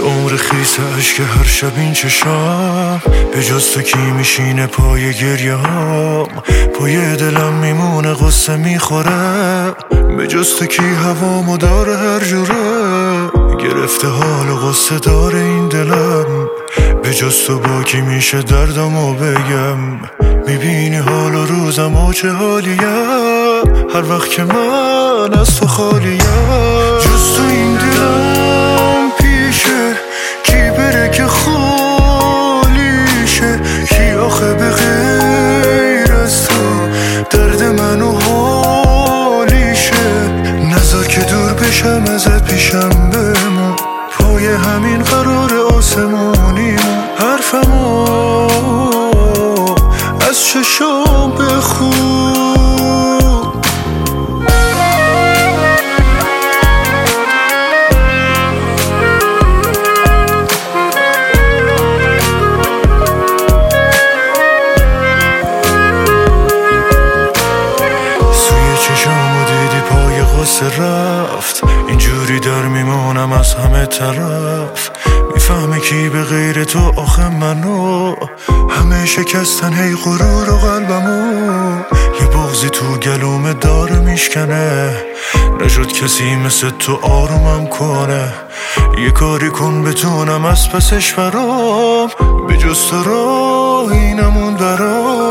عمر خیس عشق هر شب این چشام، به جز تو کی میشینه پای گریه هام. پای دلم میمونه غصه میخوره، به جز تو کی هوامو داره هر جوره. گرفته حال و غصه داره این دلم، به جز تو با کی میشه دردمو بگم. میبینی حال و روزم و چه حالیم هر وقت که من از تو خالیم. جز تو این دلم پیشه، کی بره که خالیشه. کی آخه به غیر از تو درد منو حالیشه. نذار که دور بشم ازت پیشم بمون، پای همین قرار آسمونیم. حرفمو از چشام بخون. رفت اینجوری در میمونم از همه طرف. میفهمه کی به غیر تو آخه منو، همه شکستن هی غرور و قلبمو. یه بغضی تو گلومه داره میشکنه، نشد کسی مثل تو آرومم کنه. یه کاری کن بتونم از پسش برام، به جز تو راهی نمون برام.